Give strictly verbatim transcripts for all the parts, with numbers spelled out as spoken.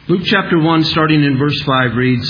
Luke chapter one, starting in verse five, reads,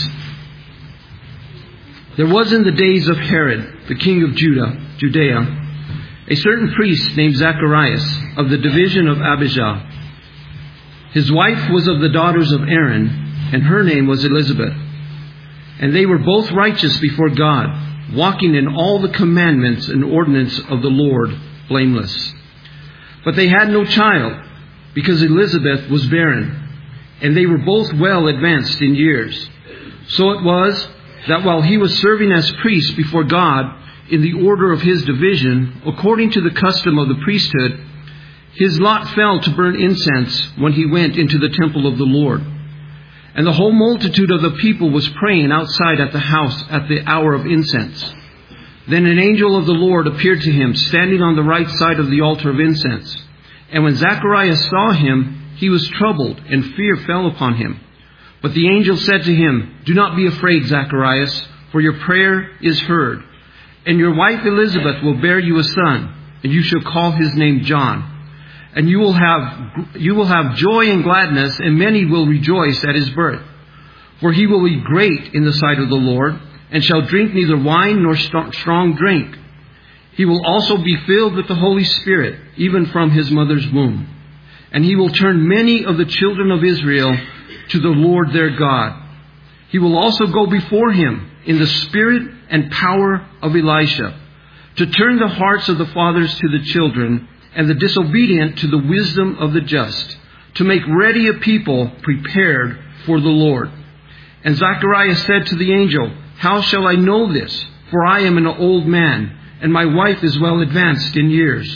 There was in the days of Herod, the king of Judah, Judea, a certain priest named Zacharias of the division of Abijah. His wife was of the daughters of Aaron, and her name was Elizabeth. And they were both righteous before God, walking in all the commandments and ordinance of the Lord, blameless. But they had no child, because Elizabeth was barren, and they were both well advanced in years. So it was that while he was serving as priest before God in the order of his division, according to the custom of the priesthood, his lot fell to burn incense when he went into the temple of the Lord. And the whole multitude of the people was praying outside at the house at the hour of incense. Then an angel of the Lord appeared to him, standing on the right side of the altar of incense. And when Zacharias saw him, he was troubled, and fear fell upon him. But the angel said to him, Do not be afraid, Zacharias, for your prayer is heard. And your wife Elizabeth will bear you a son, and you shall call his name John. And you will have you will have joy and gladness, and many will rejoice at his birth. For he will be great in the sight of the Lord, and shall drink neither wine nor strong drink. He will also be filled with the Holy Spirit, even from his mother's womb. And he will turn many of the children of Israel to the Lord their God. He will also go before him in the spirit and power of Elisha, to turn the hearts of the fathers to the children, and the disobedient to the wisdom of the just, to make ready a people prepared for the Lord. And Zacharias said to the angel, How shall I know this? For I am an old man, and my wife is well advanced in years.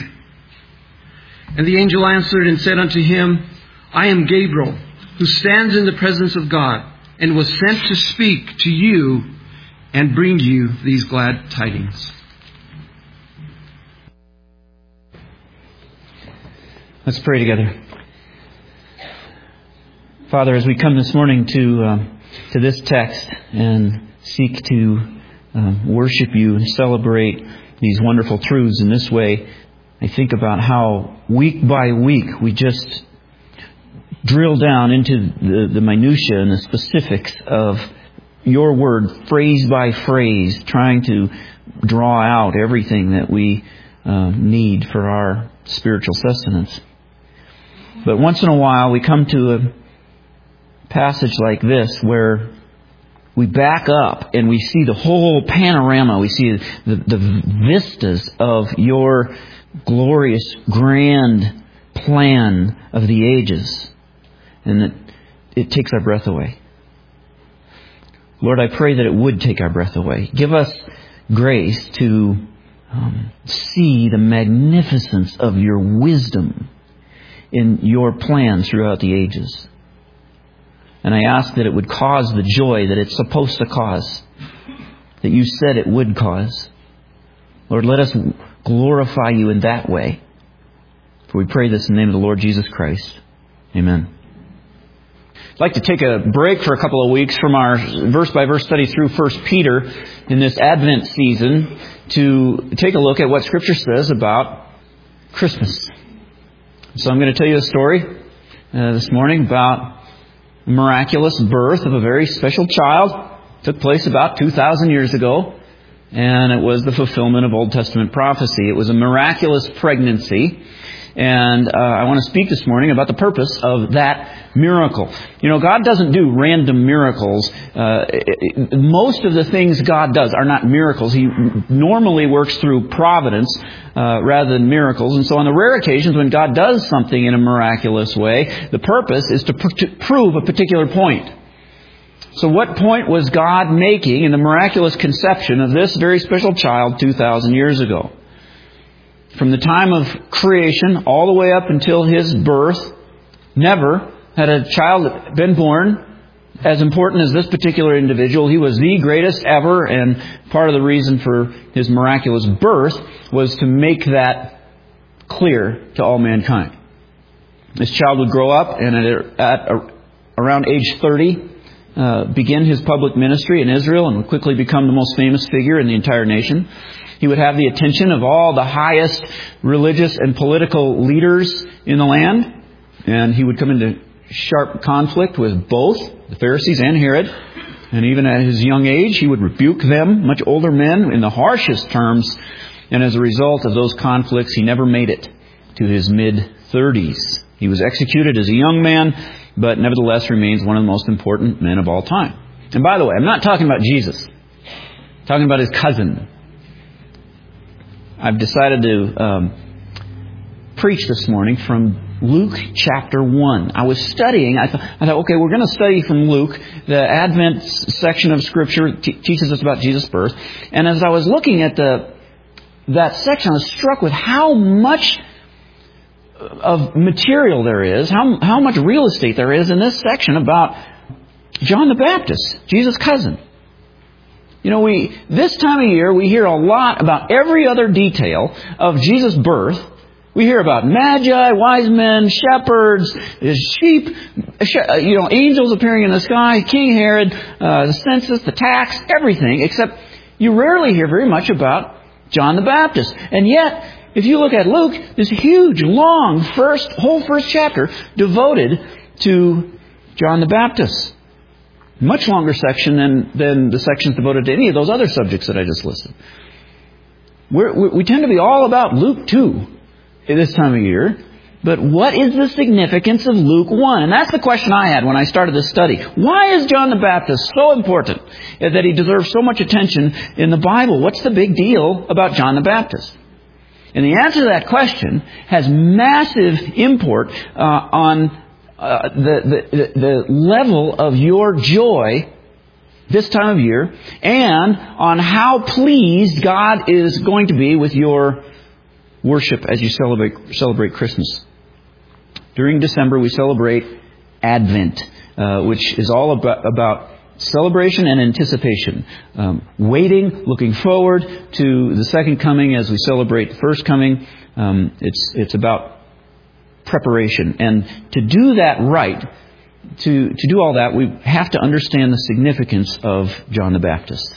And the angel answered and said unto him, I am Gabriel, who stands in the presence of God, and was sent to speak to you and bring you these glad tidings. Let's pray together. Father, as we come this morning to uh, to this text and seek to uh, worship you and celebrate these wonderful truths in this way, I think about how week by week we just drill down into the, the minutiae and the specifics of your word, phrase by phrase, trying to draw out everything that we uh, need for our spiritual sustenance. But once in a while we come to a passage like this where we back up and we see the whole panorama. We see the, the vistas of your glorious, grand plan of the ages. And it, it takes our breath away. Lord, I pray that it would take our breath away. Give us grace to um, see the magnificence of your wisdom in your plans throughout the ages. And I ask that it would cause the joy that it's supposed to cause, that you said it would cause. Lord, let us glorify you in that way. For we pray this in the name of the Lord Jesus Christ. Amen. I'd like to take a break for a couple of weeks from our verse-by-verse study through First Peter in this Advent season to take a look at what Scripture says about Christmas. So I'm going to tell you a story uh, this morning about the miraculous birth of a very special child. It took place about two thousand years ago. And it was the fulfillment of Old Testament prophecy. It was a miraculous pregnancy. And uh, I want to speak this morning about the purpose of that miracle. You know, God doesn't do random miracles. Uh, it, most of the things God does are not miracles. He normally works through providence uh, rather than miracles. And so on the rare occasions when God does something in a miraculous way, the purpose is to, pr- to prove a particular point. So what point was God making in the miraculous conception of this very special child two thousand years ago? From the time of creation all the way up until his birth, never had a child been born as important as this particular individual. He was the greatest ever, and part of the reason for his miraculous birth was to make that clear to all mankind. This child would grow up and at, at around age thirty, Uh, begin his public ministry in Israel and would quickly become the most famous figure in the entire nation. He would have the attention of all the highest religious and political leaders in the land, and he would come into sharp conflict with both the Pharisees and Herod. And even at his young age, he would rebuke them, much older men, in the harshest terms. And as a result of those conflicts, he never made it to his mid-thirties. He was executed as a young man, but nevertheless remains one of the most important men of all time. And by the way, I'm not talking about Jesus. I'm talking about his cousin. I've decided to um, preach this morning from Luke chapter one. I was studying. I thought, I thought okay, we're going to study from Luke. The Advent section of Scripture t- teaches us about Jesus' birth. And as I was looking at the that section, I was struck with how much of material there is, how how much real estate there is in this section about John the Baptist, Jesus' cousin. You know, we this time of year we hear a lot about every other detail of Jesus' birth. We hear about magi, wise men, shepherds, sheep, you know, angels appearing in the sky, King Herod, uh, the census, the tax, everything, except you rarely hear very much about John the Baptist. And yet, if you look at Luke, this huge, long, first, whole first chapter devoted to John the Baptist. Much longer section than, than the sections devoted to any of those other subjects that I just listed. We're, we tend to be all about Luke two. At this time of year. But what is the significance of Luke one? And that's the question I had when I started this study. Why is John the Baptist so important that he deserves so much attention in the Bible? What's the big deal about John the Baptist? And the answer to that question has massive import uh, on uh, the, the, the level of your joy this time of year and on how pleased God is going to be with your worship as you celebrate celebrate Christmas. During December, we celebrate Advent, uh, which is all about, about celebration and anticipation. Um, waiting, looking forward to the second coming as we celebrate the first coming. Um, it's it's about preparation. And to do that right, to, to do all that, we have to understand the significance of John the Baptist.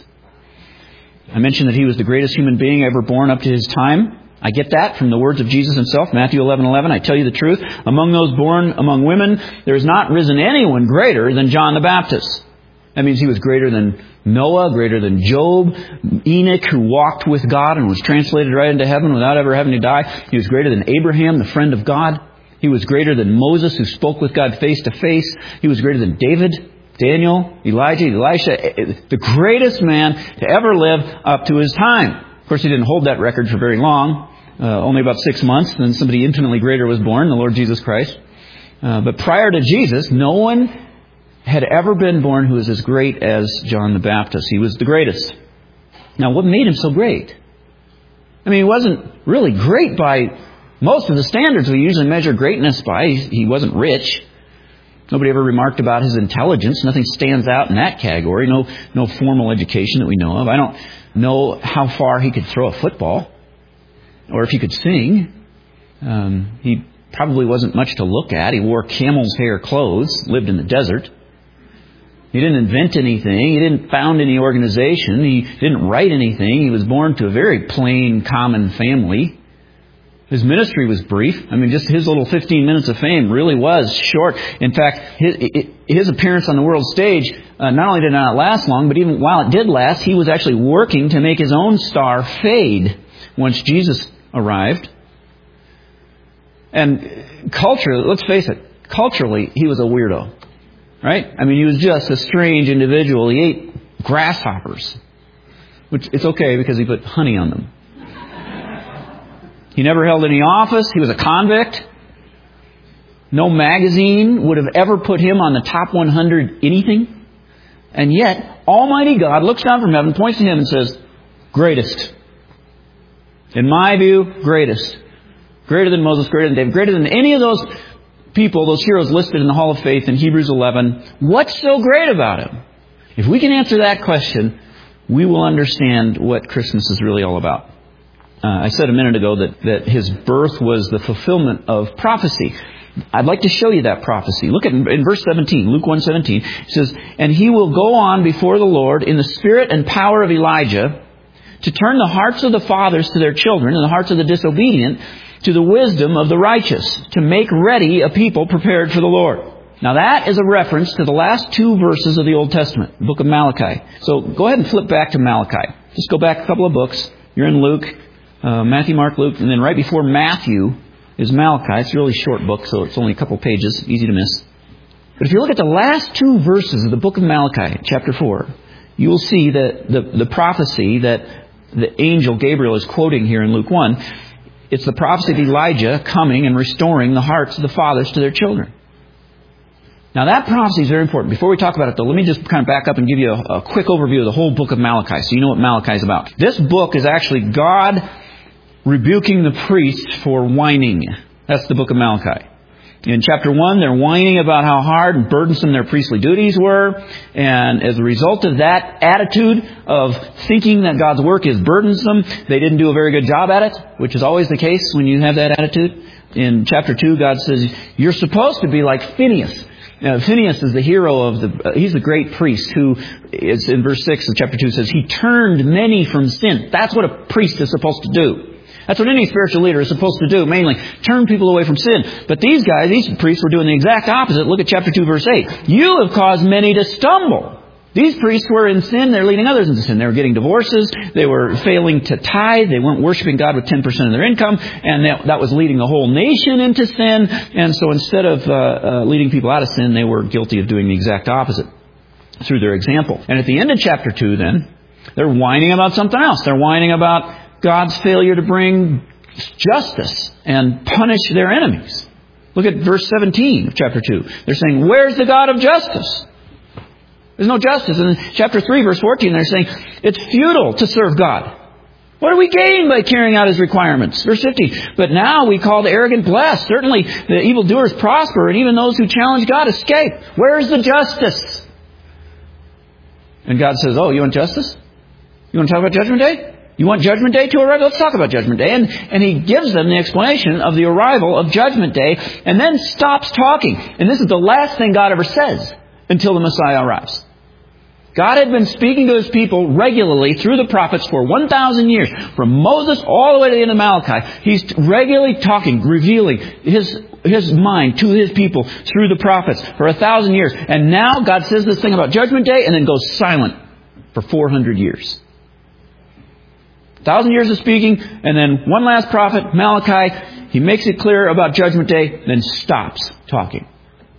I mentioned that he was the greatest human being ever born up to his time. I get that from the words of Jesus himself, Matthew eleven eleven. I tell you the truth, among those born among women, there has not risen anyone greater than John the Baptist. That means he was greater than Noah, greater than Job, Enoch, who walked with God and was translated right into heaven without ever having to die. He was greater than Abraham, the friend of God. He was greater than Moses, who spoke with God face to face. He was greater than David, Daniel, Elijah, Elisha, the greatest man to ever live up to his time. Of course, he didn't hold that record for very long, uh, only about six months. Then somebody infinitely greater was born, the Lord Jesus Christ. Uh, but prior to Jesus, no one had ever been born who was as great as John the Baptist. He was the greatest. Now, what made him so great? I mean, he wasn't really great by most of the standards we usually measure greatness by. He wasn't rich. Nobody ever remarked about his intelligence. Nothing stands out in that category. No, no formal education that we know of. I don't know how far he could throw a football or if he could sing. Um, he probably wasn't much to look at. He wore camel's hair clothes, lived in the desert. He didn't invent anything. He didn't found any organization. He didn't write anything. He was born to a very plain, common family. His ministry was brief. I mean, just his little fifteen minutes of fame really was short. In fact, his, his appearance on the world stage uh, not only did not last long, but even while it did last, he was actually working to make his own star fade once Jesus arrived. And culture, let's face it, culturally, he was a weirdo. Right? I mean, he was just a strange individual. He ate grasshoppers, which it's okay because he put honey on them. He never held any office. He was a convict. No magazine would have ever put him on the top one hundred anything. And yet, Almighty God looks down from heaven, points to him and says, greatest. In my view, greatest. Greater than Moses, greater than David, greater than any of those people, those heroes listed in the Hall of Faith in Hebrews eleven. What's so great about him? If we can answer that question, we will understand what Christmas is really all about. Uh, I said a minute ago that, that his birth was the fulfillment of prophecy. I'd like to show you that prophecy. Look at in verse seventeen, Luke one seventeen. It says, and he will go on before the Lord in the spirit and power of Elijah to turn the hearts of the fathers to their children and the hearts of the disobedient to the wisdom of the righteous, to make ready a people prepared for the Lord. Now that is a reference to the last two verses of the Old Testament, the book of Malachi. So go ahead and flip back to Malachi. Just go back a couple of books. You're in Luke, uh, Matthew, Mark, Luke, and then right before Matthew is Malachi. It's a really short book, so it's only a couple pages, easy to miss. But if you look at the last two verses of the book of Malachi, chapter four, you will see that the, the prophecy that the angel Gabriel is quoting here in Luke one, it's the prophecy of Elijah coming and restoring the hearts of the fathers to their children. Now that prophecy is very important. Before we talk about it though, let me just kind of back up and give you a, a quick overview of the whole book of Malachi so you know what Malachi is about. This book is actually God rebuking the priests for whining. That's the book of Malachi. In chapter one, they're whining about how hard and burdensome their priestly duties were. And as a result of that attitude of thinking that God's work is burdensome, they didn't do a very good job at it, which is always the case when you have that attitude. In chapter two, God says, you're supposed to be like Phinehas. Now, Phinehas is the hero of the, uh, he's the great priest who is in verse six of chapter two says, he turned many from sin. That's what a priest is supposed to do. That's what any spiritual leader is supposed to do, mainly turn people away from sin. But these guys, these priests were doing the exact opposite. Look at chapter two, verse eight. You have caused many to stumble. These priests were in sin. They're leading others into sin. They were getting divorces. They were failing to tithe. They weren't worshiping God with ten percent of their income. And that, that was leading the whole nation into sin. And so instead of uh, uh, leading people out of sin, they were guilty of doing the exact opposite through their example. And at the end of chapter two, then, they're whining about something else. They're whining about God's failure to bring justice and punish their enemies. Look at verse seventeen of chapter two. They're saying, where's the God of justice? There's no justice. And in chapter three, verse fourteen, they're saying, it's futile to serve God. What do we gain by carrying out His requirements? Verse fifteen, but now we call the arrogant blessed. Certainly the evildoers prosper, and even those who challenge God escape. Where's the justice? And God says, oh, you want justice? You want to talk about Judgment Day? You want Judgment Day to arrive? Let's talk about Judgment Day. And, and He gives them the explanation of the arrival of Judgment Day, and then stops talking. And this is the last thing God ever says until the Messiah arrives. God had been speaking to His people regularly through the prophets for one thousand years. From Moses all the way to the end of Malachi. He's regularly talking, revealing His, His mind to His people through the prophets for a thousand years. And now God says this thing about Judgment Day and then goes silent for four hundred years. A thousand years of speaking, and then one last prophet, Malachi, he makes it clear about Judgment Day, then stops talking.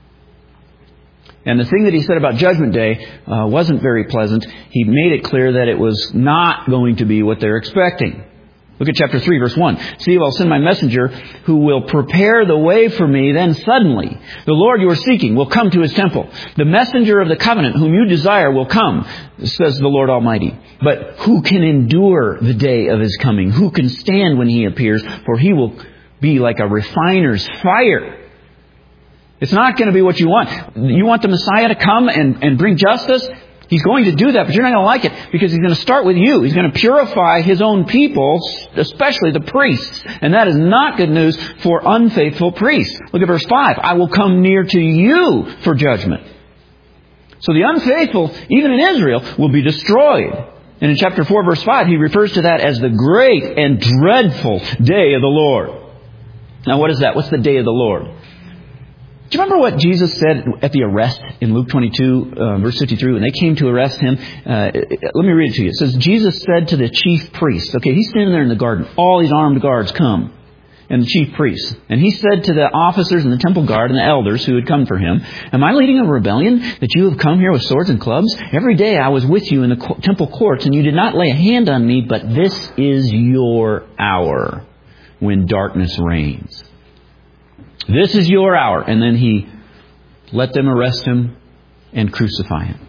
And the thing that he said about Judgment Day uh, wasn't very pleasant. He made it clear that it was not going to be what they're expecting. Look at chapter three, verse one. See, I'll send my messenger who will prepare the way for me. Then suddenly, the Lord you are seeking will come to His temple. The messenger of the covenant whom you desire will come, says the Lord Almighty. But who can endure the day of His coming? Who can stand when He appears? For He will be like a refiner's fire. It's not going to be what you want. You want the Messiah to come and, and bring justice? He's going to do that, but you're not going to like it because He's going to start with you. He's going to purify His own people, especially the priests. And that is not good news for unfaithful priests. Look at verse five. I will come near to you for judgment. So the unfaithful, even in Israel, will be destroyed. And in chapter four, verse five, He refers to that as the great and dreadful day of the Lord. Now what is that? What's the day of the Lord? Do you remember what Jesus said at the arrest in Luke twenty-two, uh, verse fifty-three, when they came to arrest Him? Uh, let me read it to you. It says, Jesus said to the chief priests, okay, He's standing there in the garden. All these armed guards come. And the chief priests. And He said to the officers and the temple guard and the elders who had come for Him, am I leading a rebellion that you have come here with swords and clubs? Every day I was with you in the temple courts and you did not lay a hand on me, but this is your hour when darkness reigns. This is your hour. And then He let them arrest Him and crucify Him.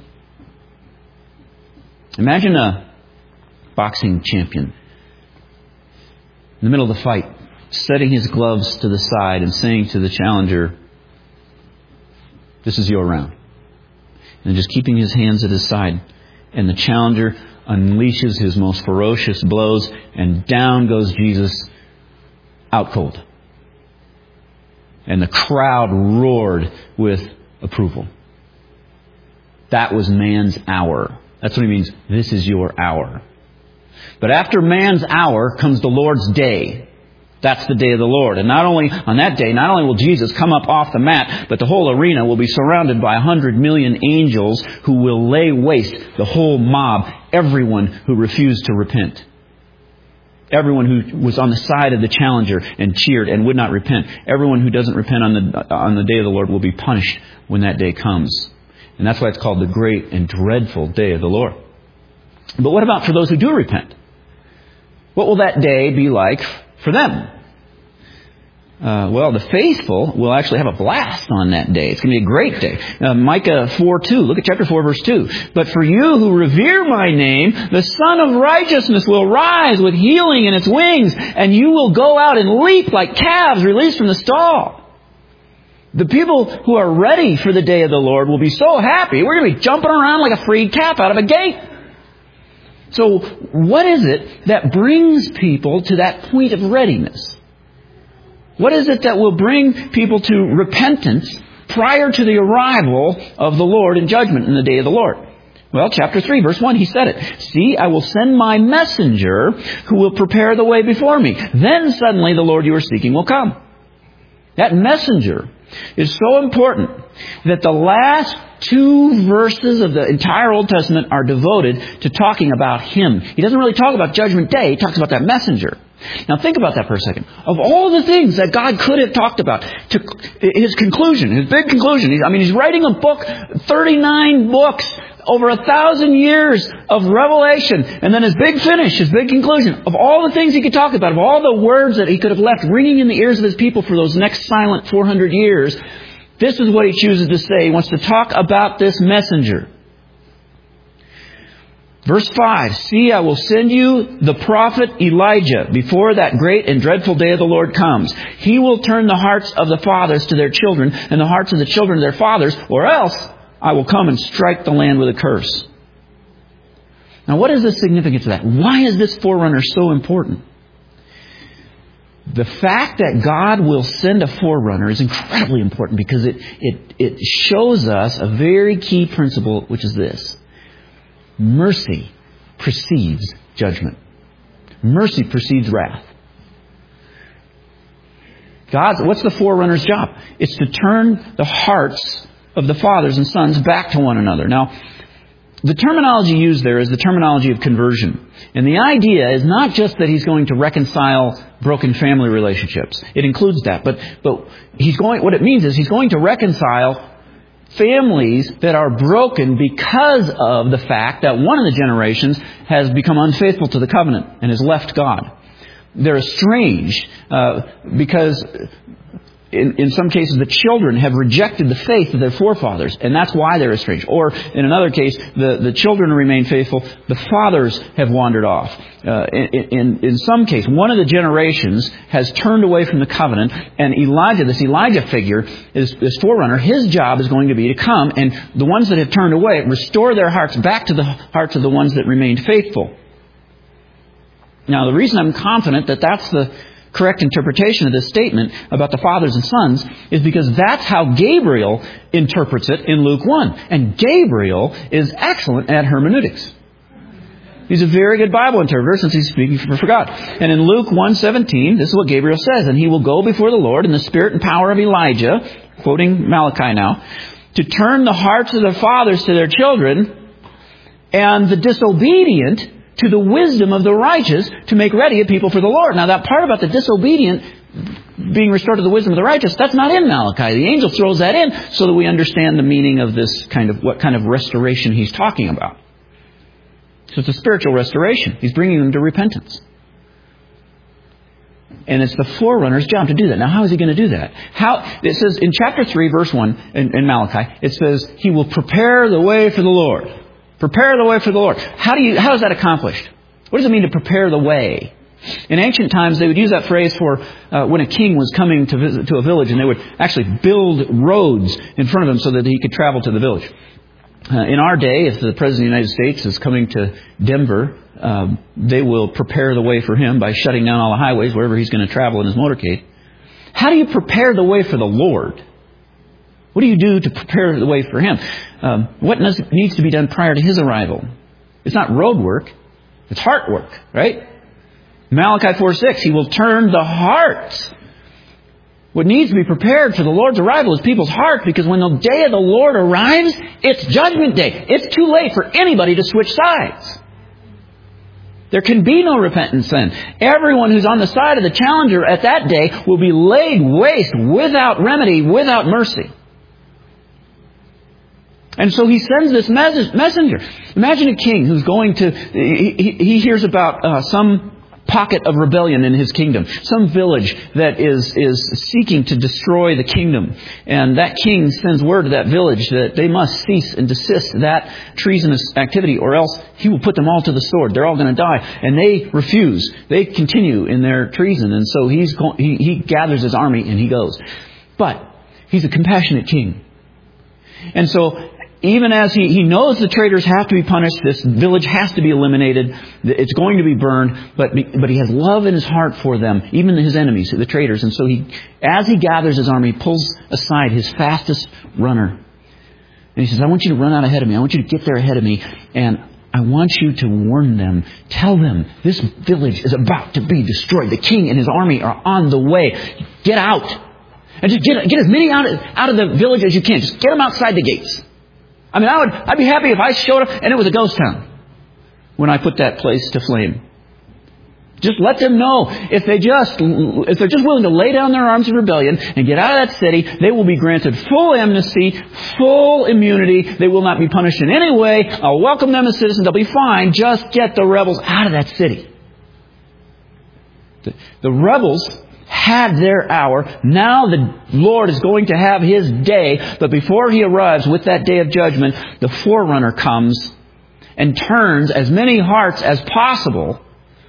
Imagine a boxing champion in the middle of the fight, setting his gloves to the side and saying to the challenger, this is your round. And just keeping his hands at his side. And the challenger unleashes his most ferocious blows and down goes Jesus out cold. And the crowd roared with approval. That was man's hour. That's what He means. This is your hour. But after man's hour comes the Lord's day. That's the day of the Lord. And not only on that day, not only will Jesus come up off the mat, but the whole arena will be surrounded by a hundred million angels who will lay waste the whole mob, everyone who refused to repent. Everyone who was on the side of the challenger and cheered and would not repent. Everyone who doesn't repent on the on the day of the Lord will be punished when that day comes. And that's why it's called the great and dreadful day of the Lord. But what about for those who do repent? What will that day be like for them? Uh, well, the faithful will actually have a blast on that day. It's going to be a great day. Uh, Micah four two. Look at chapter four, verse two. But for you who revere my name, the Son of Righteousness will rise with healing in its wings, and you will go out and leap like calves released from the stall. The people who are ready for the day of the Lord will be so happy. We're going to be jumping around like a freed calf out of a gate. So what is it that brings people to that point of readiness? What is it that will bring people to repentance prior to the arrival of the Lord in judgment in the day of the Lord? Well, chapter three, verse one, he said it. See, I will send my messenger who will prepare the way before me. Then suddenly the Lord you are seeking will come. That messenger is so important that the last two verses of the entire Old Testament are devoted to talking about Him. He doesn't really talk about Judgment Day. He talks about that messenger. Now think about that for a second. Of all the things that God could have talked about, to his conclusion, his big conclusion, I mean, he's writing a book, thirty-nine books, over a thousand years of revelation, and then his big finish, his big conclusion. Of all the things he could talk about, of all the words that he could have left ringing in the ears of his people for those next silent four hundred years, this is what he chooses to say. He wants to talk about this messenger. Verse five, see, I will send you the prophet Elijah before that great and dreadful day of the Lord comes. He will turn the hearts of the fathers to their children and the hearts of the children to their fathers, or else I will come and strike the land with a curse. Now, what is the significance of that? Why is this forerunner so important? The fact that God will send a forerunner is incredibly important because it, it, it shows us a very key principle, which is this. Mercy precedes judgment. Mercy precedes wrath. God's, what's the forerunner's job? It's to turn the hearts of the fathers and sons back to one another. Now, the terminology used there is the terminology of conversion. And the idea is not just that he's going to reconcile broken family relationships. It includes that. But, but he's going, what it means is he's going to reconcile families that are broken because of the fact that one of the generations has become unfaithful to the covenant and has left God. They're estranged uh, because in, in some cases the children have rejected the faith of their forefathers, and that's why they're estranged. Or in another case, the, the children remain faithful, the fathers have wandered off. Uh, in, in, in some case, one of the generations has turned away from the covenant, and Elijah, this Elijah figure, is this forerunner. His job is going to be to come, and the ones that have turned away, restore their hearts back to the hearts of the ones that remained faithful. Now, the reason I'm confident that that's the correct interpretation of this statement about the fathers and sons is because that's how Gabriel interprets it in Luke one. And Gabriel is excellent at hermeneutics. He's a very good Bible interpreter since he's speaking for God. And in Luke one seventeen, this is what Gabriel says. And he will go before the Lord in the spirit and power of Elijah, quoting Malachi now, to turn the hearts of the fathers to their children and the disobedient to the wisdom of the righteous to make ready a people for the Lord. Now that part about the disobedient being restored to the wisdom of the righteous, that's not in Malachi. The angel throws that in so that we understand the meaning of this kind of, what kind of restoration he's talking about. So it's a spiritual restoration. He's bringing them to repentance. And it's the forerunner's job to do that. Now, how is he going to do that? How it says in chapter three, verse one, in, in Malachi, it says, he will prepare the way for the Lord. Prepare the way for the Lord. How do you, how is that accomplished? What does it mean to prepare the way? In ancient times, they would use that phrase for uh, when a king was coming to visit to a village, and they would actually build roads in front of him so that he could travel to the village. Uh, in our day, if the President of the United States is coming to Denver, um, they will prepare the way for him by shutting down all the highways wherever he's going to travel in his motorcade. How do you prepare the way for the Lord? What do you do to prepare the way for Him? Um, what needs to be done prior to His arrival? It's not road work. It's heart work, right? Malachi four six, He will turn the hearts. What needs to be prepared for the Lord's arrival is people's hearts, because when the day of the Lord arrives, it's Judgment Day. It's too late for anybody to switch sides. There can be no repentance then. Everyone who's on the side of the challenger at that day will be laid waste without remedy, without mercy. And so He sends this messenger. Imagine a king who's going to, he, he hears about uh, some pocket of rebellion in his kingdom, some village that is is seeking to destroy the kingdom, and that king sends word to that village that they must cease and desist that treasonous activity, or else he will put them all to the sword. They're all going to die, and they refuse. They continue in their treason, and so he's go- he, he gathers his army and he goes. But he's a compassionate king, and so even as he, he knows the traitors have to be punished, this village has to be eliminated, it's going to be burned, but but he has love in his heart for them, even his enemies, the traitors. And so he, as he gathers his army, he pulls aside his fastest runner. And he says, I want you to run out ahead of me. I want you to get there ahead of me. And I want you to warn them. Tell them this village is about to be destroyed. The king and his army are on the way. Get out. And just get, get as many out of, out of the village as you can. Just get them outside the gates. I mean, I would, I'd be happy if I showed up and it was a ghost town when I put that place to flame. Just let them know, if they just, if they're just willing to lay down their arms in rebellion and get out of that city, they will be granted full amnesty, full immunity. They will not be punished in any way. I'll welcome them as citizens. They'll be fine. Just get the rebels out of that city. The, the rebels had their hour. Now the Lord is going to have His day. But before He arrives with that day of judgment, the forerunner comes and turns as many hearts as possible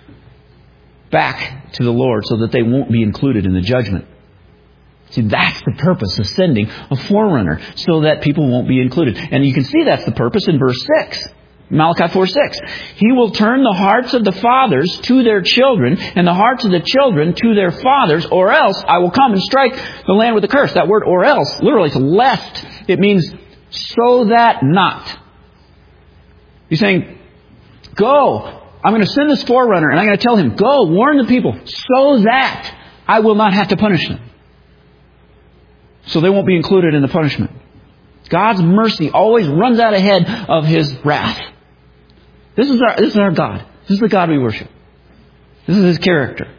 back to the Lord, so that they won't be included in the judgment. See, that's the purpose of sending a forerunner, so that people won't be included. And you can see that's the purpose in verse six. Malachi four six. He will turn the hearts of the fathers to their children, and the hearts of the children to their fathers, or else I will come and strike the land with a curse. That word or else, literally, it's lest. It means so that not. He's saying, go. I'm going to send this forerunner, and I'm going to tell him, go, warn the people, so that I will not have to punish them. So they won't be included in the punishment. God's mercy always runs out ahead of His wrath. This is our, this is our God. This is the God we worship. This is His character.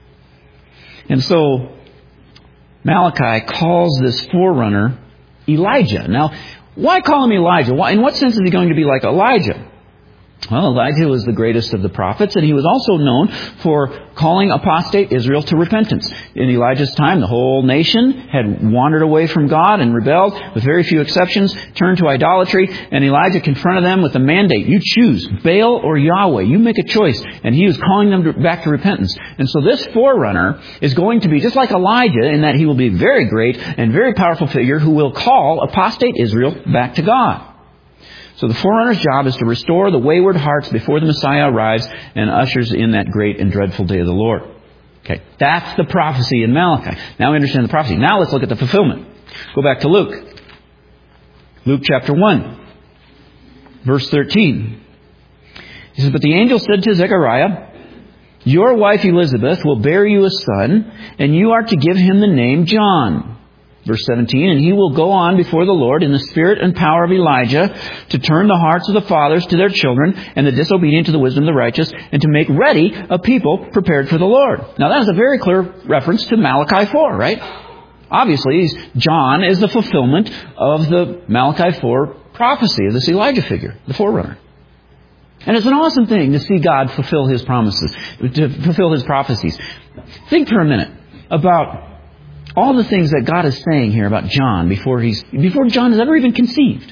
And so Malachi calls this forerunner Elijah. Now, why call him Elijah? Why, in what sense is he going to be like Elijah? Well, Elijah was the greatest of the prophets, and he was also known for calling apostate Israel to repentance. In Elijah's time, the whole nation had wandered away from God and rebelled, with very few exceptions, turned to idolatry, and Elijah confronted them with a mandate. You choose, Baal or Yahweh. You make a choice. And he was calling them to, back to repentance. And so this forerunner is going to be just like Elijah, in that he will be a very great and very powerful figure who will call apostate Israel back to God. So the forerunner's job is to restore the wayward hearts before the Messiah arrives and ushers in that great and dreadful day of the Lord. Okay, that's the prophecy in Malachi. Now we understand the prophecy. Now let's look at the fulfillment. Go back to Luke. Luke chapter one, verse thirteen. He says, but the angel said to Zechariah, your wife Elizabeth will bear you a son, and you are to give him the name John. Verse seventeen, and he will go on before the Lord in the spirit and power of Elijah to turn the hearts of the fathers to their children and the disobedient to the wisdom of the righteous, and to make ready a people prepared for the Lord. Now that is a very clear reference to Malachi four, right? Obviously, John is the fulfillment of the Malachi four prophecy of this Elijah figure, the forerunner. And it's an awesome thing to see God fulfill His promises, to fulfill His prophecies. Think for a minute about all the things that God is saying here about John before he's before John is ever even conceived.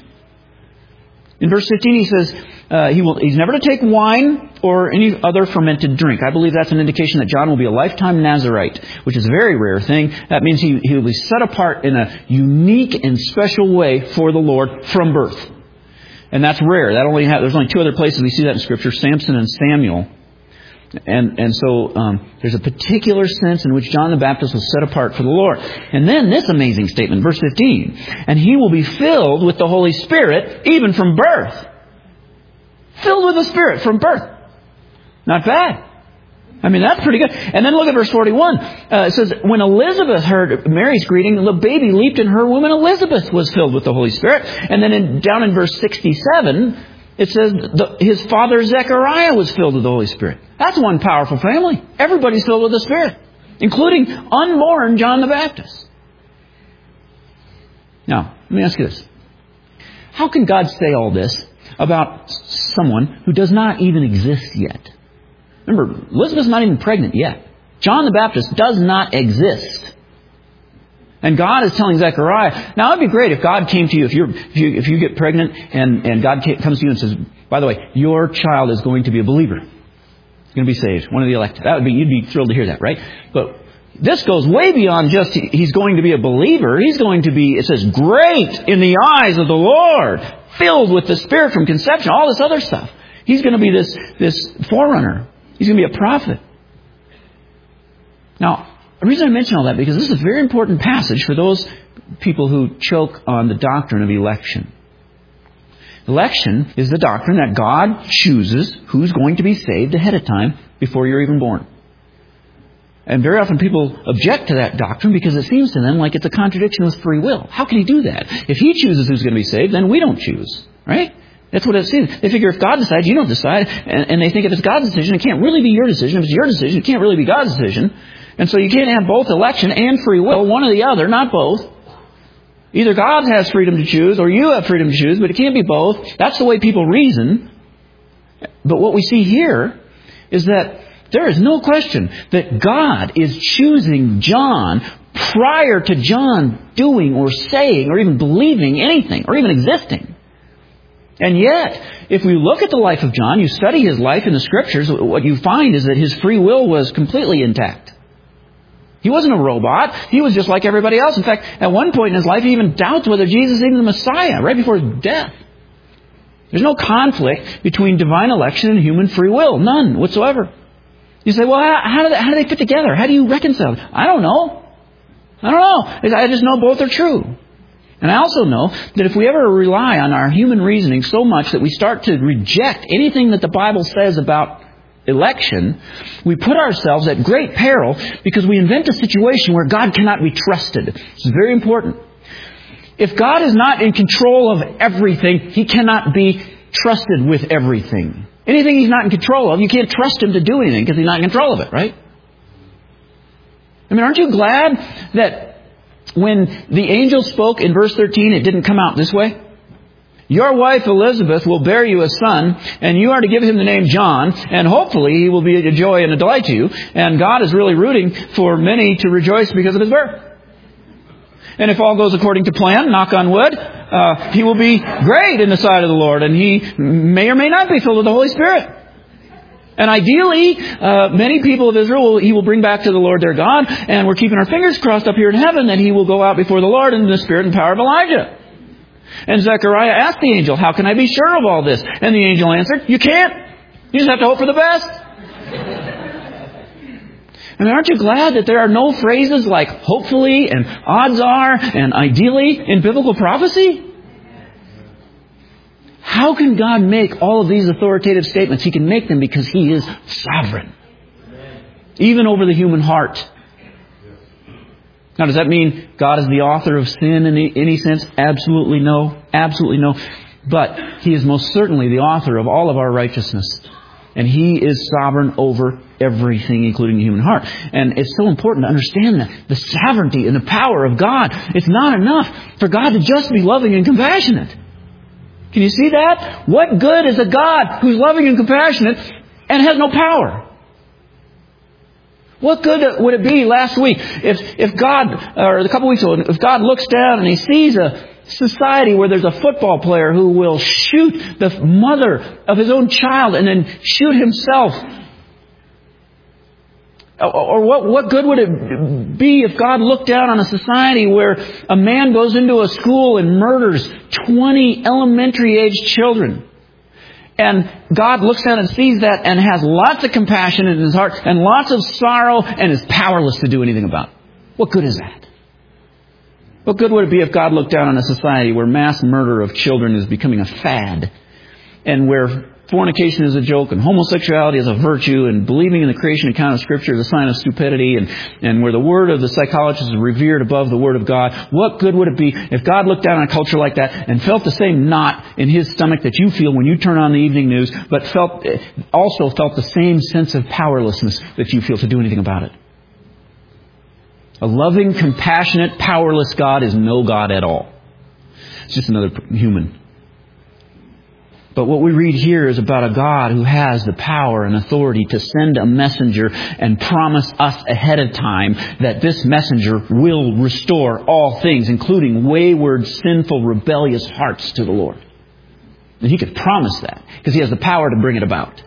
In verse fifteen, he says uh, he will he's never to take wine or any other fermented drink. I believe that's an indication that John will be a lifetime Nazirite, which is a very rare thing. That means he, he will be set apart in a unique and special way for the Lord from birth. And that's rare. That only ha- there's only two other places we see that in Scripture, Samson and Samuel. And and so um, there's a particular sense in which John the Baptist was set apart for the Lord. And then this amazing statement, verse fifteen. And he will be filled with the Holy Spirit even from birth. Filled with the Spirit from birth. Not bad. I mean, that's pretty good. And then look at verse forty-one. Uh, it says, when Elizabeth heard Mary's greeting, the baby leaped in her womb, and Elizabeth was filled with the Holy Spirit. And then in, down in verse sixty-seven, it says the, his father Zechariah was filled with the Holy Spirit. That's one powerful family. Everybody's filled with the Spirit, including unborn John the Baptist. Now, let me ask you this. How can God say all this about someone who does not even exist yet? Remember, Elizabeth's not even pregnant yet. John the Baptist does not exist. And God is telling Zechariah, now it'd be great if God came to you, if, you're, if, you, if you get pregnant and, and God comes to you and says, by the way, your child is going to be a believer. He's going to be saved, one of the elected. That would be, you'd be thrilled to hear that, right? But this goes way beyond just he's going to be a believer. He's going to be, it says, great in the eyes of the Lord, filled with the Spirit from conception, all this other stuff. He's going to be this, this forerunner. He's going to be a prophet. Now, the reason I mention all that, because this is a very important passage for those people who choke on the doctrine of election. Election is the doctrine that God chooses who's going to be saved ahead of time before you're even born. And very often people object to that doctrine because it seems to them like it's a contradiction with free will. How can he do that? If he chooses who's going to be saved, then we don't choose. Right? That's what it seems. They figure if God decides, you don't decide. And, and they think if it's God's decision, it can't really be your decision. If it's your decision, it can't really be God's decision. And so you can't have both election and free will, one or the other, not both. Either God has freedom to choose or you have freedom to choose, but it can't be both. That's the way people reason. But what we see here is that there is no question that God is choosing John prior to John doing or saying or even believing anything or even existing. And yet, if we look at the life of John, you study his life in the Scriptures, what you find is that his free will was completely intact. He wasn't a robot. He was just like everybody else. In fact, at one point in his life, he even doubts whether Jesus is even the Messiah, right before his death. There's no conflict between divine election and human free will. None whatsoever. You say, well, how, how, do they, how do they fit together? How do you reconcile them? I don't know. I don't know. I just know both are true. And I also know that if we ever rely on our human reasoning so much that we start to reject anything that the Bible says about election, we put ourselves at great peril because we invent a situation where God cannot be trusted. It's very important. If God is not in control of everything, He cannot be trusted with everything. Anything He's not in control of, you can't trust Him to do anything because He's not in control of it, right? I mean, aren't you glad that when the angel spoke in verse thirteen, it didn't come out this way? Your wife Elizabeth will bear you a son, and you are to give him the name John, and hopefully he will be a joy and a delight to you. And God is really rooting for many to rejoice because of his birth. And if all goes according to plan, knock on wood, uh, he will be great in the sight of the Lord, and he may or may not be filled with the Holy Spirit. And ideally, uh, many people of Israel, will, he will bring back to the Lord their God, and we're keeping our fingers crossed up here in heaven that he will go out before the Lord in the spirit and power of Elijah. And Zechariah asked the angel, how can I be sure of all this? And the angel answered, you can't. You just have to hope for the best. I mean, aren't you glad that there are no phrases like hopefully and odds are and ideally in biblical prophecy? How can God make all of these authoritative statements? He can make them because He is sovereign. Even over the human heart. Now, does that mean God is the author of sin in any sense? Absolutely no. Absolutely no. But He is most certainly the author of all of our righteousness. And He is sovereign over everything, including the human heart. And it's so important to understand that. The sovereignty and the power of God. It's not enough for God to just be loving and compassionate. Can you see that? What good is a God who's loving and compassionate and has no power? What good would it be last week if, if God, or a couple weeks ago, if God looks down and He sees a society where there's a football player who will shoot the mother of his own child and then shoot himself? Or what, what good would it be if God looked down on a society where a man goes into a school and murders twenty elementary-aged children? And God looks down and sees that and has lots of compassion in His heart and lots of sorrow and is powerless to do anything about it. What good is that? What good would it be if God looked down on a society where mass murder of children is becoming a fad and where fornication is a joke and homosexuality is a virtue and believing in the creation account of Scripture is a sign of stupidity and, and where the word of the psychologist is revered above the word of God, what good would it be if God looked down on a culture like that and felt the same knot in His stomach that you feel when you turn on the evening news, but felt also felt the same sense of powerlessness that you feel to do anything about it? A loving, compassionate, powerless God is no God at all. It's just another human. But what we read here is about a God who has the power and authority to send a messenger and promise us ahead of time that this messenger will restore all things, including wayward, sinful, rebellious hearts to the Lord. And He could promise that because He has the power to bring it about.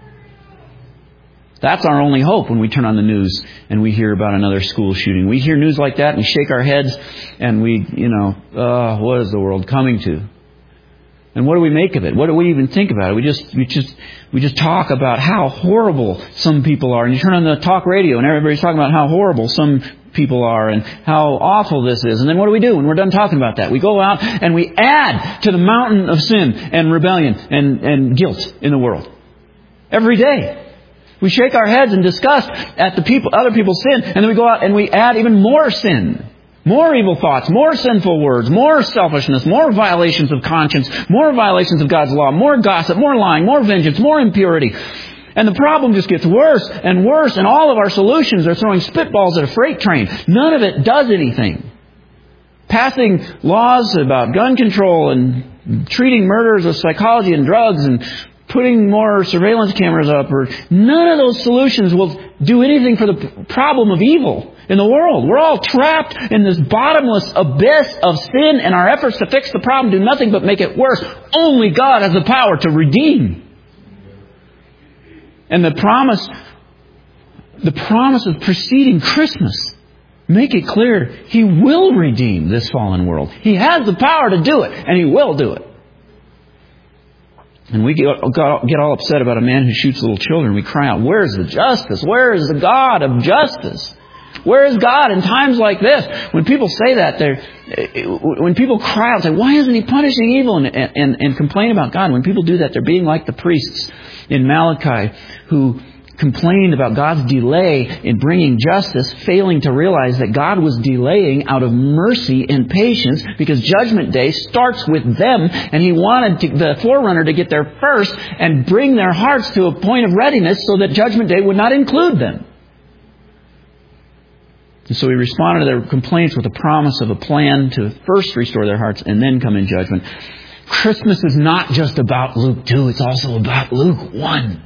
That's our only hope when we turn on the news and we hear about another school shooting. We hear news like that and we shake our heads and we, you know, oh, what is the world coming to? And what do we make of it? What do we even think about it? We just, we just, we just talk about how horrible some people are. And you turn on the talk radio and everybody's talking about how horrible some people are and how awful this is. And then what do we do when we're done talking about that? We go out and we add to the mountain of sin and rebellion and, and guilt in the world. Every day. We shake our heads in disgust at the people, other people's sin, and then we go out and we add even more sin. More evil thoughts, more sinful words, more selfishness, more violations of conscience, more violations of God's law, more gossip, more lying, more vengeance, more impurity. And the problem just gets worse and worse, and all of our solutions are throwing spitballs at a freight train. None of it does anything. Passing laws about gun control and treating murderers with psychology and drugs and putting more surveillance cameras up, or none of those solutions will do anything for the problem of evil in the world. We're all trapped in this bottomless abyss of sin, and our efforts to fix the problem do nothing but make it worse. Only God has the power to redeem. And the promise, the promise of preceding Christmas, make it clear He will redeem this fallen world. He has the power to do it, and He will do it. And we get all upset about a man who shoots little children. We cry out, where is the justice? Where is the God of justice? Where is God in times like this? When people say that, they're, when people cry out and say, why isn't He punishing evil? And, and, and complain about God. When people do that, they're being like the priests in Malachi who complained about God's delay in bringing justice, failing to realize that God was delaying out of mercy and patience because Judgment Day starts with them, and He wanted to, the forerunner to get there first and bring their hearts to a point of readiness so that Judgment Day would not include them. And so He responded to their complaints with a promise of a plan to first restore their hearts and then come in judgment. Christmas is not just about Luke two, it's also about Luke one.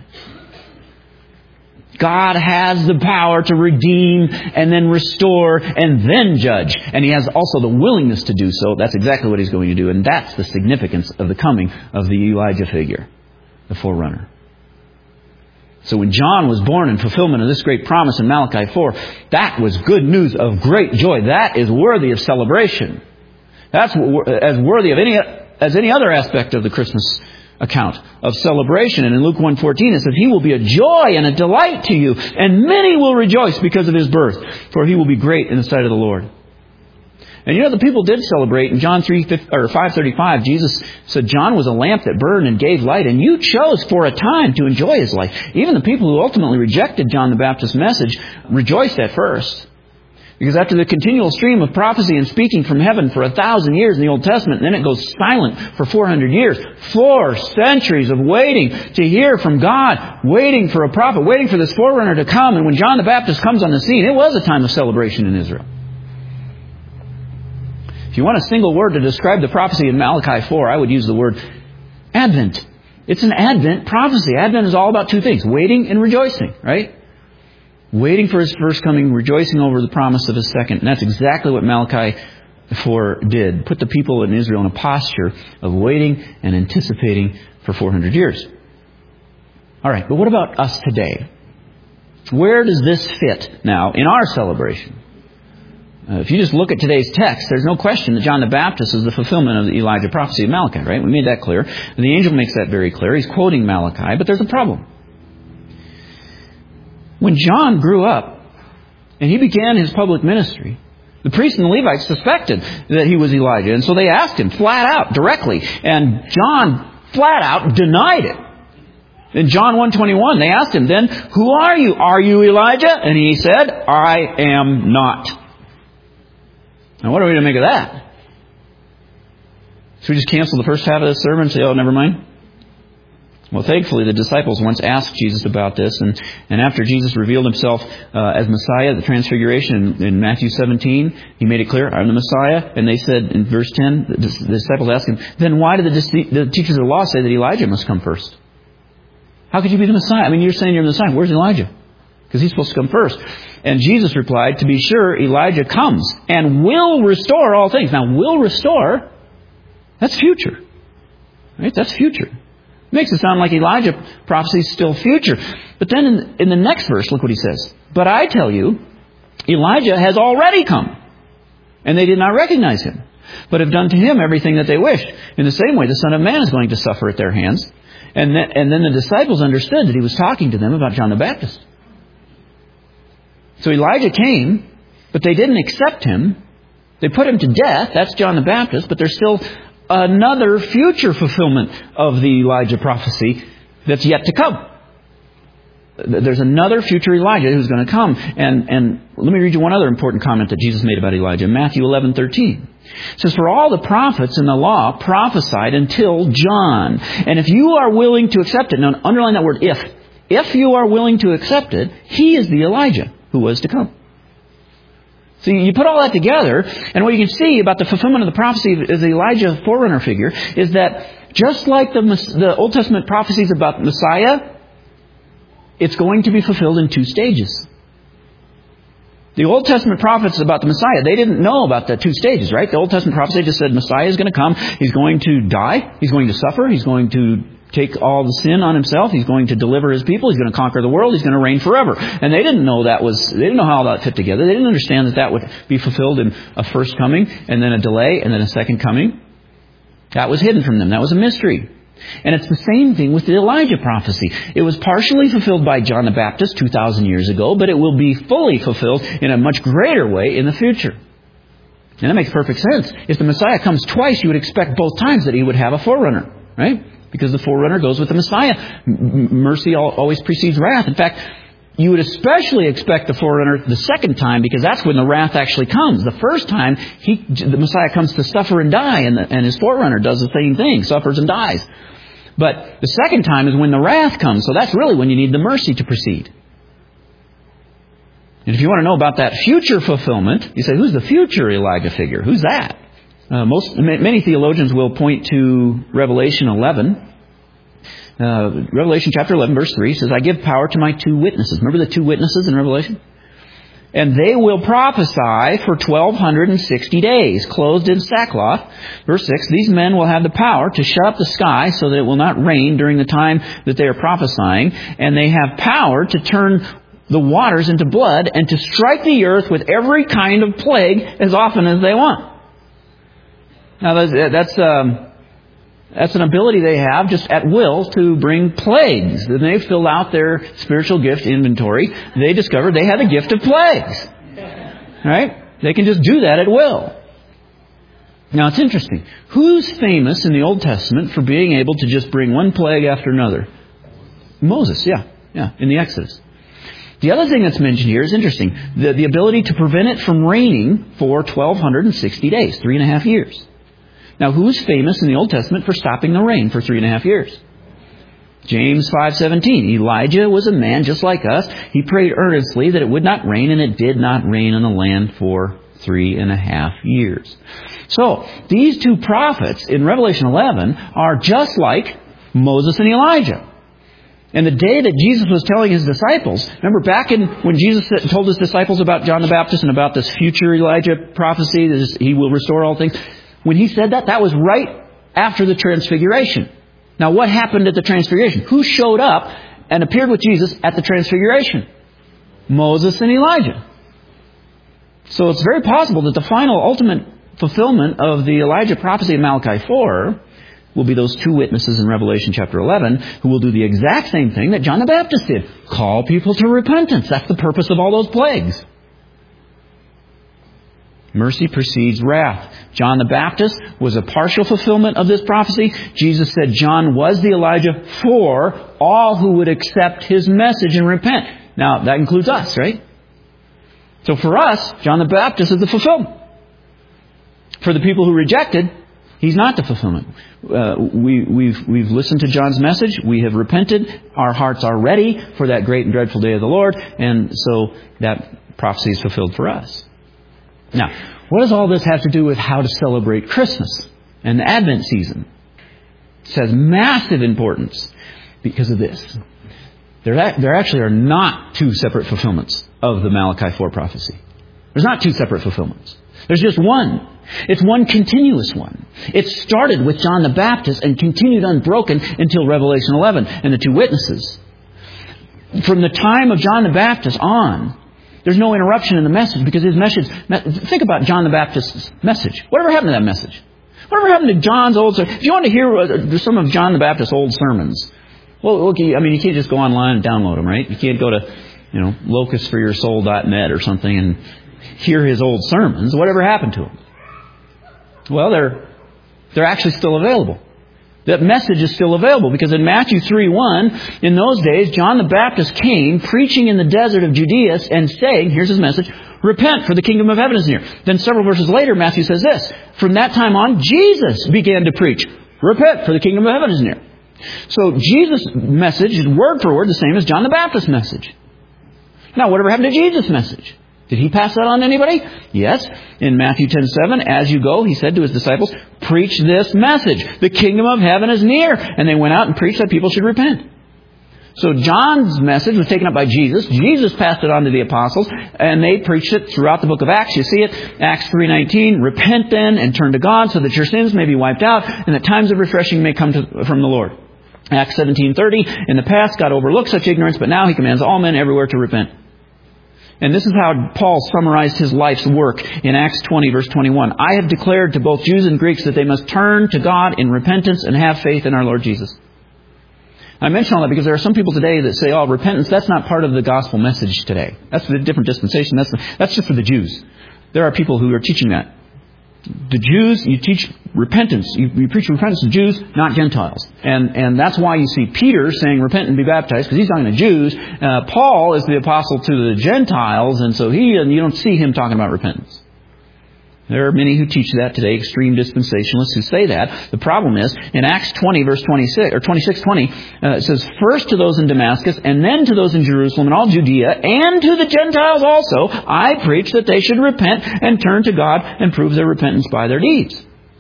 God has the power to redeem and then restore and then judge. And He has also the willingness to do so. That's exactly what He's going to do. And that's the significance of the coming of the Elijah figure, the forerunner. So when John was born in fulfillment of this great promise in Malachi four, that was good news of great joy. That is worthy of celebration. That's as worthy of any as any other aspect of the Christmas account of celebration. And in Luke one fourteen it says, He will be a joy and a delight to you, and many will rejoice because of His birth, for He will be great in the sight of the Lord. And you know, the people did celebrate. In John three or five thirty-five, Jesus said John was a lamp that burned and gave light, and you chose for a time to enjoy his light. Even the people who ultimately rejected John the Baptist's message rejoiced at first. Because after the continual stream of prophecy and speaking from heaven for a thousand years in the Old Testament, and then it goes silent for four hundred years. Four centuries of waiting to hear from God, waiting for a prophet, waiting for this forerunner to come. And when John the Baptist comes on the scene, it was a time of celebration in Israel. If you want a single word to describe the prophecy in Malachi four, I would use the word Advent. It's an Advent prophecy. Advent is all about two things, waiting and rejoicing, right? Waiting for His first coming, rejoicing over the promise of His second. And that's exactly what Malachi four did. Put the people in Israel in a posture of waiting and anticipating for four hundred years. All right, but what about us today? Where does this fit now in our celebration? Uh, if you just look at today's text, there's no question that John the Baptist is the fulfillment of the Elijah prophecy of Malachi, right? We made that clear. The angel makes that very clear. He's quoting Malachi, but there's a problem. When John grew up and he began his public ministry, the priests and the Levites suspected that he was Elijah. And so they asked him flat out, directly. And John flat out denied it. In John one twenty-one, they asked him, then, who are you? Are you Elijah? And he said, I am not. Now, what are we to make of that? Should we just cancel the first half of the sermon and say, oh, never mind? Well, thankfully, the disciples once asked Jesus about this, and, and after Jesus revealed himself uh, as Messiah, the Transfiguration in, in Matthew seventeen, he made it clear, I'm the Messiah. And they said in verse ten, the, the disciples asked him, then why did the, the teachers of the law say that Elijah must come first? How could you be the Messiah? I mean, you're saying you're the Messiah. Where's Elijah? Because he's supposed to come first. And Jesus replied, to be sure, Elijah comes and will restore all things. Now, will restore, that's future. Right? That's future. Makes it sound like Elijah prophecy is still future. But then in, in the next verse, look what he says. But I tell you, Elijah has already come, and they did not recognize him, but have done to him everything that they wished. In the same way, the Son of Man is going to suffer at their hands. And then, and then the disciples understood that he was talking to them about John the Baptist. So Elijah came, but they didn't accept him. They put him to death. That's John the Baptist, but there's still another future fulfillment of the Elijah prophecy that's yet to come. There's another future Elijah who's going to come. And, and let me read you one other important comment that Jesus made about Elijah. Matthew eleven thirteen. It says, for all the prophets in the law prophesied until John. And if you are willing to accept it, now underline that word if. If you are willing to accept it, he is the Elijah who was to come. So you put all that together, and what you can see about the fulfillment of the prophecy as the Elijah forerunner figure is that just like the, the Old Testament prophecies about Messiah, it's going to be fulfilled in two stages. The Old Testament prophets about the Messiah, they didn't know about the two stages, right? The Old Testament prophecy just said Messiah is going to come, he's going to die, he's going to suffer, he's going to take all the sin on himself, he's going to deliver his people, he's going to conquer the world, he's going to reign forever. And they didn't know that was, they didn't know how all that fit together. They didn't understand that that would be fulfilled in a first coming, and then a delay, and then a second coming. That was hidden from them. That was a mystery. And it's the same thing with the Elijah prophecy. It was partially fulfilled by John the Baptist two thousand years ago, but it will be fully fulfilled in a much greater way in the future. And that makes perfect sense. If the Messiah comes twice, you would expect both times that he would have a forerunner, right? Because the forerunner goes with the Messiah. M- mercy always precedes wrath. In fact, you would especially expect the forerunner the second time, because that's when the wrath actually comes. The first time, he, the Messiah comes to suffer and die, and, the, and his forerunner does the same thing, suffers and dies. But the second time is when the wrath comes, so that's really when you need the mercy to proceed. And if you want to know about that future fulfillment, you say, who's the future Elijah figure? Who's that? Uh, most Many theologians will point to Revelation eleven. Uh, Revelation chapter eleven, verse three says, I give power to my two witnesses. Remember the two witnesses in Revelation? And they will prophesy for twelve sixty days, clothed in sackcloth. Verse six, these men will have the power to shut up the sky so that it will not rain during the time that they are prophesying. And they have power to turn the waters into blood and to strike the earth with every kind of plague as often as they want. Now, that's, that's, um, that's an ability they have just at will to bring plagues. And they filled out their spiritual gift inventory. They discovered they had a gift of plagues. Right? They can just do that at will. Now, it's interesting. Who's famous in the Old Testament for being able to just bring one plague after another? Moses, yeah. Yeah, in the Exodus. The other thing that's mentioned here is interesting. The, the ability to prevent it from raining for twelve sixty days, three and a half years. Now, who's famous in the Old Testament for stopping the rain for three and a half years? James five seventeen. Elijah was a man just like us. He prayed earnestly that it would not rain, and it did not rain on the land for three and a half years. So, these two prophets in Revelation eleven are just like Moses and Elijah. And the day that Jesus was telling his disciples, remember back in when Jesus told his disciples about John the Baptist and about this future Elijah prophecy, that he will restore all things. When he said that, that was right after the Transfiguration. Now, what happened at the Transfiguration? Who showed up and appeared with Jesus at the Transfiguration? Moses and Elijah. So it's very possible that the final ultimate fulfillment of the Elijah prophecy of Malachi four will be those two witnesses in Revelation chapter eleven who will do the exact same thing that John the Baptist did. Call people to repentance. That's the purpose of all those plagues. Mercy precedes wrath. John the Baptist was a partial fulfillment of this prophecy. Jesus said John was the Elijah for all who would accept his message and repent. Now, that includes us, right? So for us, John the Baptist is the fulfillment. For the people who rejected, he's not the fulfillment. Uh, we, we've, we've listened to John's message. We have repented. Our hearts are ready for that great and dreadful day of the Lord. And so that prophecy is fulfilled for us. Now, what does all this have to do with how to celebrate Christmas and the Advent season? It has massive importance because of this. There, there actually are not two separate fulfillments of the Malachi four prophecy. There's not two separate fulfillments. There's just one. It's one continuous one. It started with John the Baptist and continued unbroken until Revelation eleven and the two witnesses. From the time of John the Baptist on, there's no interruption in the message because his message... Think about John the Baptist's message. Whatever happened to that message? Whatever happened to John's old... If you want to hear some of John the Baptist's old sermons, well, look, I mean, you can't just go online and download them, right? You can't go to, you know, locust for your soul dot net or something and hear his old sermons. Whatever happened to them? Well, they're they're actually still available. That message is still available because in Matthew three one, in those days, John the Baptist came preaching in the desert of Judea and saying, here's his message, repent, for the kingdom of heaven is near. Then several verses later, Matthew says this, from that time on, Jesus began to preach, repent, for the kingdom of heaven is near. So Jesus' message is word for word the same as John the Baptist's message. Now, whatever happened to Jesus' message? Did he pass that on to anybody? Yes. In Matthew ten seven, as you go, he said to his disciples, preach this message. The kingdom of heaven is near. And they went out and preached that people should repent. So John's message was taken up by Jesus. Jesus passed it on to the apostles, and they preached it throughout the book of Acts. You see it, Acts three nineteen, repent then and turn to God so that your sins may be wiped out and that times of refreshing may come to, from the Lord. Acts seventeen thirty, in the past God overlooked such ignorance, but now he commands all men everywhere to repent. And this is how Paul summarized his life's work in Acts twenty, verse twenty-one. I have declared to both Jews and Greeks that they must turn to God in repentance and have faith in our Lord Jesus. I mention all that because there are some people today that say, oh, repentance, that's not part of the gospel message today. That's a different dispensation. That's, that's just for the Jews. There are people who are teaching that. The Jews, you teach repentance. You, you preach repentance to Jews, not Gentiles. And and that's why you see Peter saying repent and be baptized, because he's talking to Jews. Uh, Paul is the apostle to the Gentiles, and so he and you don't see him talking about repentance. There are many who teach that today, extreme dispensationalists who say that. The problem is, in Acts twenty, verse twenty-six, or twenty-six twenty, uh, it says, first to those in Damascus, and then to those in Jerusalem and all Judea, and to the Gentiles also, I preach that they should repent and turn to God and prove their repentance by their deeds.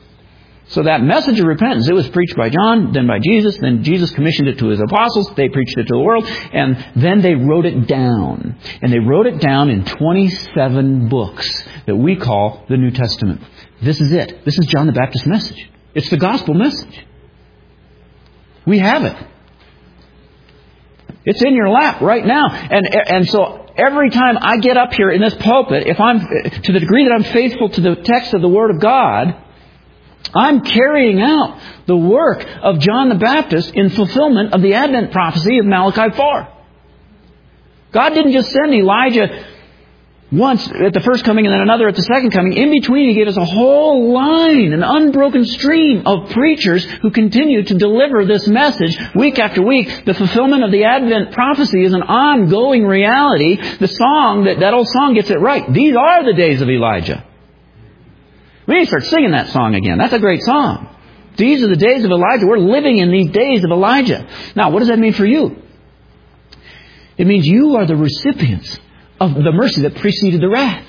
So that message of repentance, it was preached by John, then by Jesus, then Jesus commissioned it to his apostles, they preached it to the world, and then they wrote it down. And they wrote it down in twenty-seven books that we call the New Testament. This is it. This is John the Baptist's message. It's the gospel message. We have it. It's in your lap right now. And and so every time I get up here in this pulpit, if I'm to the degree that I'm faithful to the text of the Word of God, I'm carrying out the work of John the Baptist in fulfillment of the Advent prophecy of Malachi four. God didn't just send Elijah once at the first coming and then another at the second coming. In between, He gave us a whole line, an unbroken stream of preachers who continue to deliver this message week after week. The fulfillment of the Advent prophecy is an ongoing reality. The song, that, that old song gets it right. These are the days of Elijah. We need to start singing that song again. That's a great song. These are the days of Elijah. We're living in these days of Elijah. Now, what does that mean for you? It means you are the recipients of the mercy that preceded the wrath.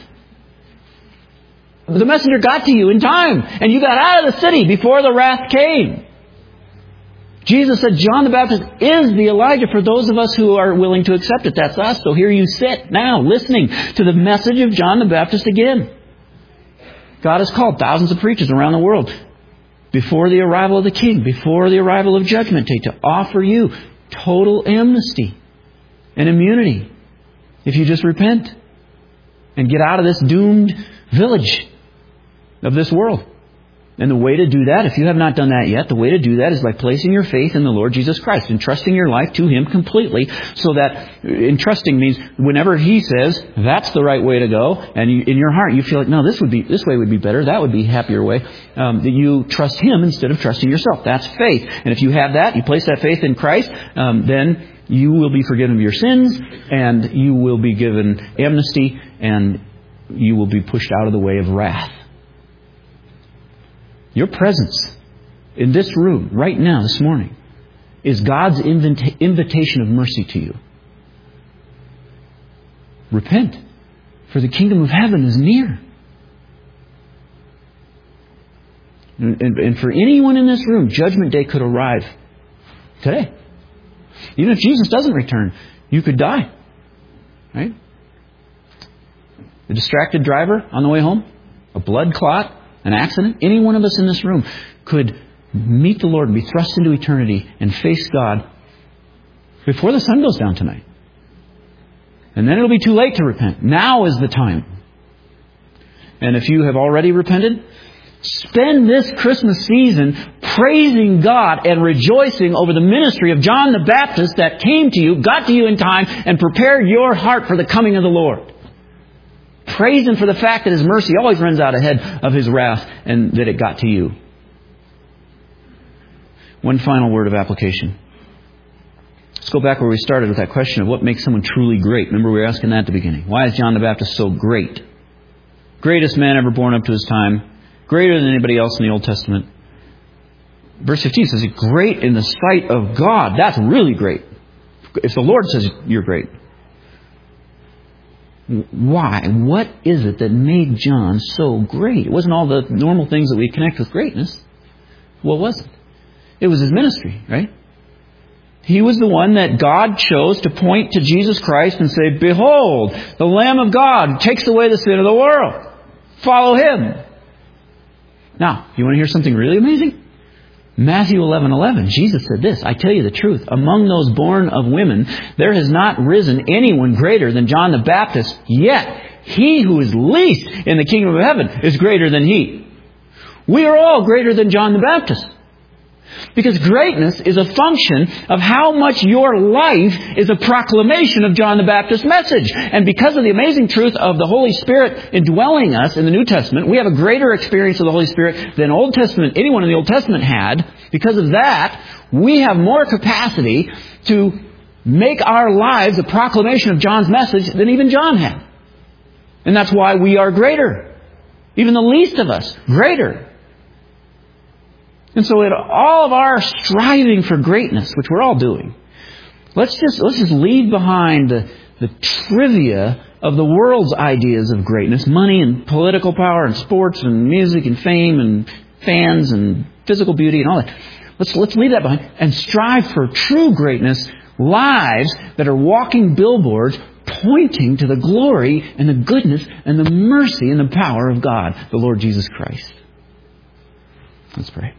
The messenger got to you in time, and you got out of the city before the wrath came. Jesus said John the Baptist is the Elijah for those of us who are willing to accept it. That's us. So here you sit now, listening to the message of John the Baptist again. God has called thousands of preachers around the world before the arrival of the King, before the arrival of Judgment Day, to offer you total amnesty and immunity if you just repent and get out of this doomed village of this world. And the way to do that, if you have not done that yet, the way to do that is by placing your faith in the Lord Jesus Christ, entrusting your life to Him completely, so that entrusting means whenever He says, that's the right way to go, and you, in your heart you feel like, no, this would be this way would be better, that would be a happier way, um, that you trust Him instead of trusting yourself. That's faith. And if you have that, you place that faith in Christ, um, then you will be forgiven of your sins, and you will be given amnesty, and you will be pushed out of the way of wrath. Your presence in this room right now, this morning, is God's invita- invitation of mercy to you. Repent, for the kingdom of heaven is near. And, and, and for anyone in this room, Judgment Day could arrive today. Even if Jesus doesn't return, you could die. Right? A distracted driver on the way home, a blood clot, an accident, any one of us in this room could meet the Lord and be thrust into eternity and face God before the sun goes down tonight. And then it'll be too late to repent. Now is the time. And if you have already repented, spend this Christmas season praising God and rejoicing over the ministry of John the Baptist that came to you, got to you in time, and prepared your heart for the coming of the Lord. Praise Him for the fact that His mercy always runs out ahead of His wrath and that it got to you. One final word of application. Let's go back where we started with that question of what makes someone truly great. Remember we were asking that at the beginning. Why is John the Baptist so great? Greatest man ever born up to his time. Greater than anybody else in the Old Testament. Verse fifteen says, great in the sight of God. That's really great. If the Lord says you're great. Why? What is it that made John so great? It wasn't all the normal things that we connect with greatness. What was it? It was His ministry, right? He was the one that God chose to point to Jesus Christ and say, behold, the Lamb of God who takes away the sin of the world. Follow Him. Now, you want to hear something really amazing? Matthew eleven eleven, Jesus said this, I tell you the truth, among those born of women, there has not risen anyone greater than John the Baptist, yet he who is least in the kingdom of heaven is greater than he. We are all greater than John the Baptist. Because greatness is a function of how much your life is a proclamation of John the Baptist's message. And because of the amazing truth of the Holy Spirit indwelling us in the New Testament, we have a greater experience of the Holy Spirit than Old Testament, anyone in the Old Testament had. Because of that, we have more capacity to make our lives a proclamation of John's message than even John had. And that's why we are greater. Even the least of us, greater. And so in all of our striving for greatness, which we're all doing, let's just let's just leave behind the, the trivia of the world's ideas of greatness, money and political power and sports and music and fame and fans and physical beauty and all that. Let's let's leave that behind and strive for true greatness, lives that are walking billboards pointing to the glory and the goodness and the mercy and the power of God, the Lord Jesus Christ. Let's pray.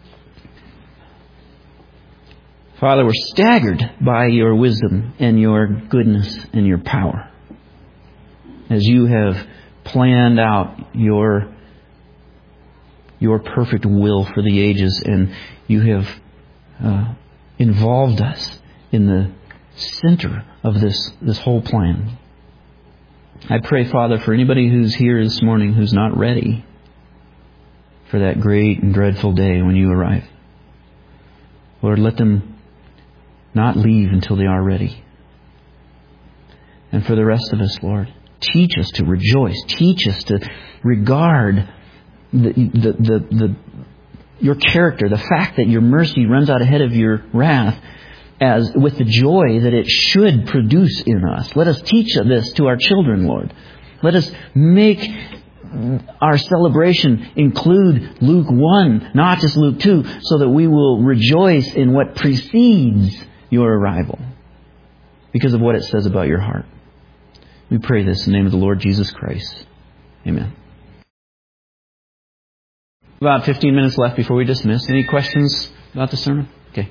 Father, we're staggered by your wisdom and your goodness and your power. As you have planned out your, your perfect will for the ages, and you have uh, involved us in the center of this, this whole plan. I pray, Father, for anybody who's here this morning who's not ready for that great and dreadful day when you arrive. Lord, let them not leave until they are ready. And for the rest of us, Lord, teach us to rejoice. Teach us to regard the, the, the, the, your character, the fact that your mercy runs out ahead of your wrath, as with the joy that it should produce in us. Let us teach this to our children, Lord. Let us make our celebration include Luke one, not just Luke two, so that we will rejoice in what precedes your arrival because of what it says about your heart. We pray this in the name of the Lord Jesus Christ. Amen. About fifteen minutes left before we dismiss. Any questions about the sermon? Okay.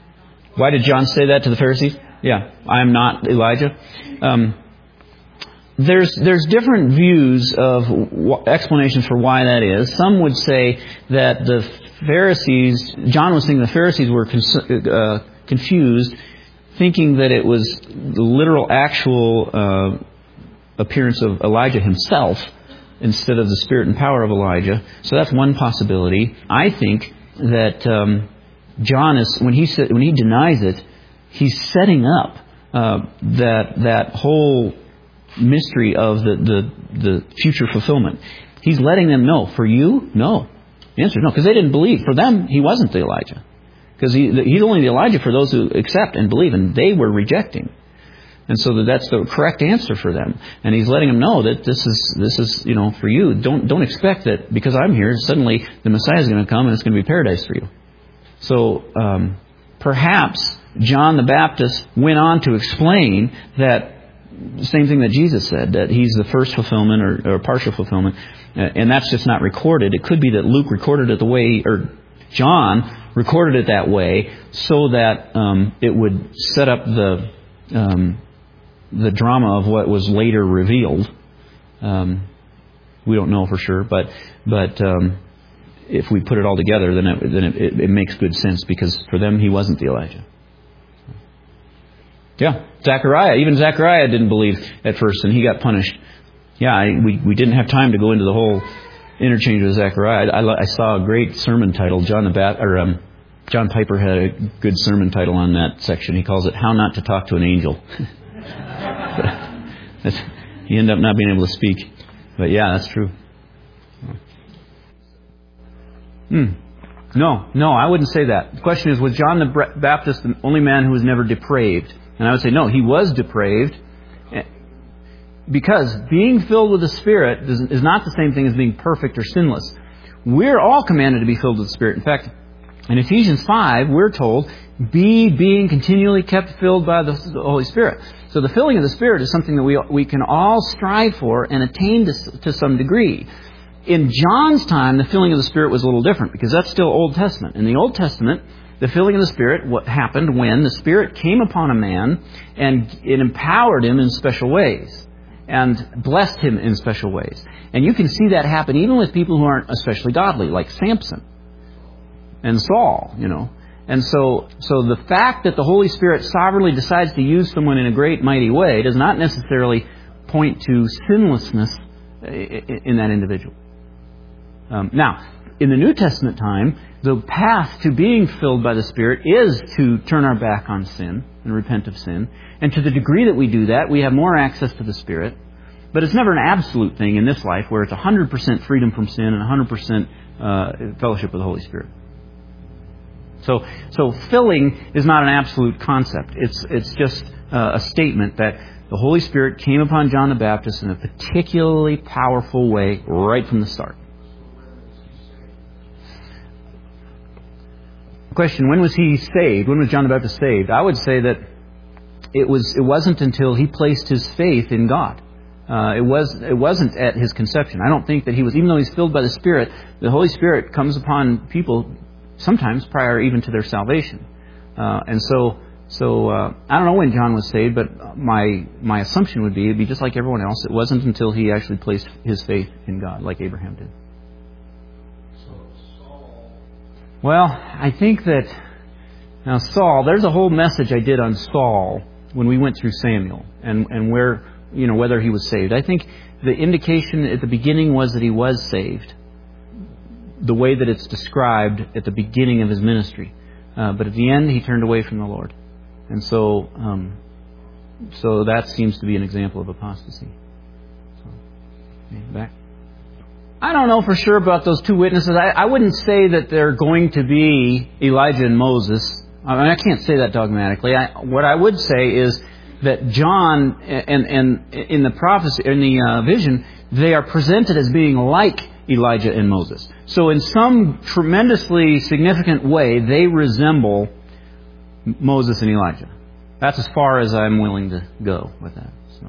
Why did John say that to the Pharisees? Yeah, I am not Elijah. Um, there's there's different views of w- explanations for why that is. Some would say that the Pharisees, John was thinking the Pharisees were cons- uh, confused, thinking that it was the literal, actual uh, appearance of Elijah himself instead of the spirit and power of Elijah. So that's one possibility. I think that um, John is, when he sa- when he denies it, he's setting up uh, that that whole mystery of the, the the future fulfillment. He's letting them know. For you, no. The answer is no, because they didn't believe. For them, he wasn't the Elijah. Because he, he's only the Elijah for those who accept and believe, and they were rejecting. And so that's the correct answer for them. And he's letting them know that this is, this is, you know, for you. Don't don't expect that because I'm here, suddenly the Messiah is going to come and it's going to be paradise for you. So um, perhaps John the Baptist went on to explain that the same thing that Jesus said, that he's the first fulfillment or, or partial fulfillment. And that's just not recorded. It could be that Luke recorded it the way, or John recorded it that way so that um, it would set up the um, the drama of what was later revealed. Um, we don't know for sure, but but um, if we put it all together, then it, then it, it, it makes good sense, because for them he wasn't the Elijah. Yeah, Zechariah. Even Zechariah didn't believe at first, and he got punished. Yeah, I, we we didn't have time to go into the whole interchange with Zechariah. I, I, I saw a great sermon title. John the Bat or um, John Piper had a good sermon title on that section. He calls it "How Not to Talk to an Angel." He ended up not being able to speak, but yeah, that's true. Hmm. No, no, I wouldn't say that. The question is, was John the Baptist the only man who was never depraved? And I would say, no, he was depraved. Because being filled with the Spirit is not the same thing as being perfect or sinless. We're all commanded to be filled with the Spirit. In fact, in Ephesians five, we're told, be being continually kept filled by the Holy Spirit. So the filling of the Spirit is something that we we can all strive for and attain to, to some degree. In John's time, the filling of the Spirit was a little different, because that's still Old Testament. In the Old Testament, the filling of the Spirit what happened when the Spirit came upon a man and it empowered him in special ways and blessed him in special ways. And you can see that happen even with people who aren't especially godly, like Samson and Saul, you know. And so so the fact that the Holy Spirit sovereignly decides to use someone in a great, mighty way does not necessarily point to sinlessness in that individual. Um, now, in the New Testament time, the path to being filled by the Spirit is to turn our back on sin and repent of sin. And to the degree that we do that, we have more access to the Spirit. But it's never an absolute thing in this life where it's one hundred percent freedom from sin and one hundred percent uh, fellowship with the Holy Spirit. So, so filling is not an absolute concept. It's it's just uh, a statement that the Holy Spirit came upon John the Baptist in a particularly powerful way right from the start. Question, when was he saved? When was John the Baptist saved? I would say that it was it wasn't until he placed his faith in God. Uh, it was it wasn't at his conception. I don't think that he was, even though he's filled by the Spirit, the Holy Spirit comes upon people sometimes prior even to their salvation. Uh, and so so uh, I don't know when John was saved, but my my assumption would be it'd be just like everyone else. It wasn't until he actually placed his faith in God, like Abraham did. Well, I think that now Saul, there's a whole message I did on Saul when we went through Samuel and, and where, you know, whether he was saved. I think the indication at the beginning was that he was saved, the way that it's described at the beginning of his ministry. Uh, but at the end, he turned away from the Lord. And so, um, so that seems to be an example of apostasy. So, back. I don't know for sure about those two witnesses. I, I wouldn't say that they're going to be Elijah and Moses. I mean, I can't say that dogmatically. I, what I would say is that John and, and in the prophecy, in the uh, vision, they are presented as being like Elijah and Moses. So in some tremendously significant way, they resemble Moses and Elijah. That's as far as I'm willing to go with that. So.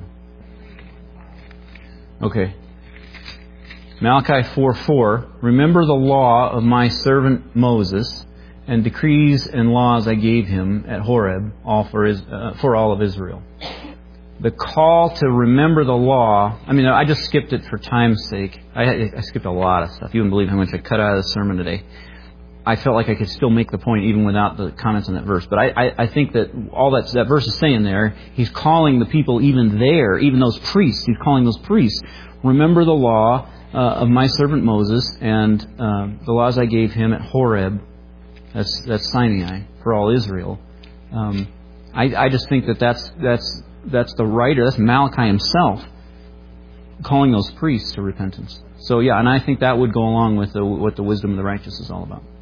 Okay. Malachi four four, remember the law of my servant Moses and decrees and laws I gave him at Horeb all for, his, uh, for all of Israel. the call to remember the law, I mean, I just skipped it for time's sake. I, I skipped a lot of stuff. You wouldn't believe how much I cut out of the sermon today. I felt like I could still make the point even without the comments on that verse. But I, I, I think that all that, that verse is saying there, he's calling the people even there, even those priests, he's calling those priests, remember the law uh, of my servant Moses and uh, the laws I gave him at Horeb, that's, that's Sinai, for all Israel. Um, I, I just think that that's, that's, that's the writer, that's Malachi himself, calling those priests to repentance. So yeah, and I think that would go along with the, what the wisdom of the righteous is all about.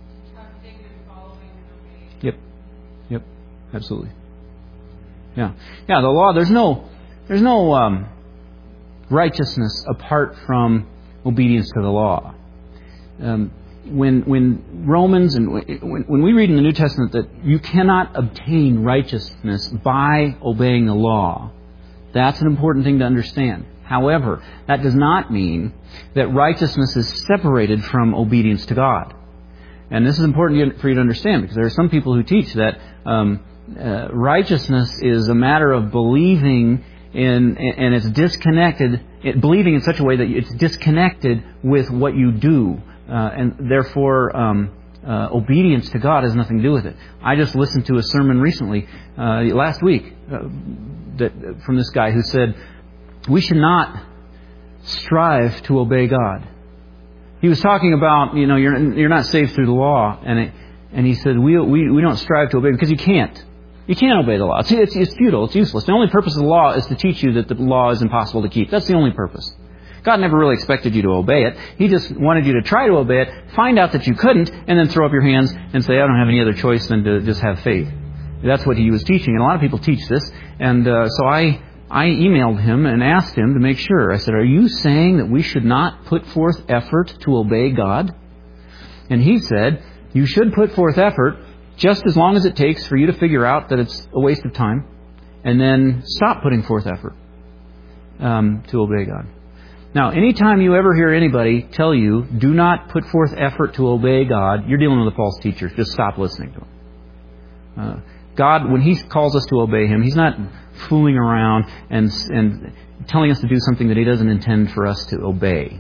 Yep. Yep. Absolutely. Yeah. Yeah, the law, there's no there's no um, righteousness apart from obedience to the law. Um, when when Romans and when, when we read in the New Testament that you cannot obtain righteousness by obeying the law, that's an important thing to understand. However, that does not mean that righteousness is separated from obedience to God. And this is important for you to understand, because there are some people who teach that um, uh, righteousness is a matter of believing in, and it's disconnected, it, believing in such a way that it's disconnected with what you do. Uh, and therefore, um, uh, obedience to God has nothing to do with it. I just listened to a sermon recently, uh, last week, uh, that from this guy who said, we should not strive to obey God. He was talking about, you know, you're you're not saved through the law, and it, and he said we we we don't strive to obey because you can't. You can't obey the law. It's, it's it's futile. It's useless. The only purpose of the law is to teach you that the law is impossible to keep. That's the only purpose. God never really expected you to obey it. He just wanted you to try to obey it, find out that you couldn't, and then throw up your hands and say, I don't have any other choice than to just have faith. That's what he was teaching, and a lot of people teach this. And uh, so I. I emailed him and asked him to make sure. I said, are you saying that we should not put forth effort to obey God? And he said, you should put forth effort just as long as it takes for you to figure out that it's a waste of time, and then stop putting forth effort um, to obey God. Now, anytime you ever hear anybody tell you, do not put forth effort to obey God, you're dealing with a false teacher. Just stop listening to him. Uh, God, when He calls us to obey Him, He's not fooling around and and telling us to do something that He doesn't intend for us to obey.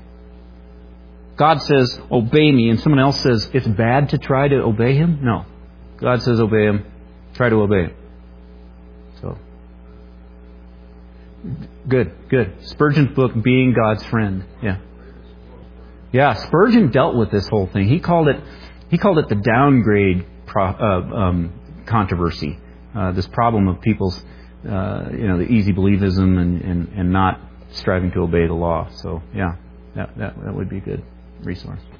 God says, obey me, and someone else says, it's bad to try to obey Him? No. God says, obey Him. Try to obey Him. So, good, good. Spurgeon's book, Being God's Friend. Yeah. Yeah, Spurgeon dealt with this whole thing. He called it, he called it the downgrade pro, uh, um, controversy. Uh, this problem of people's, uh, you know, the easy believism and, and, and not striving to obey the law. So, yeah, that, that, that would be a good resource.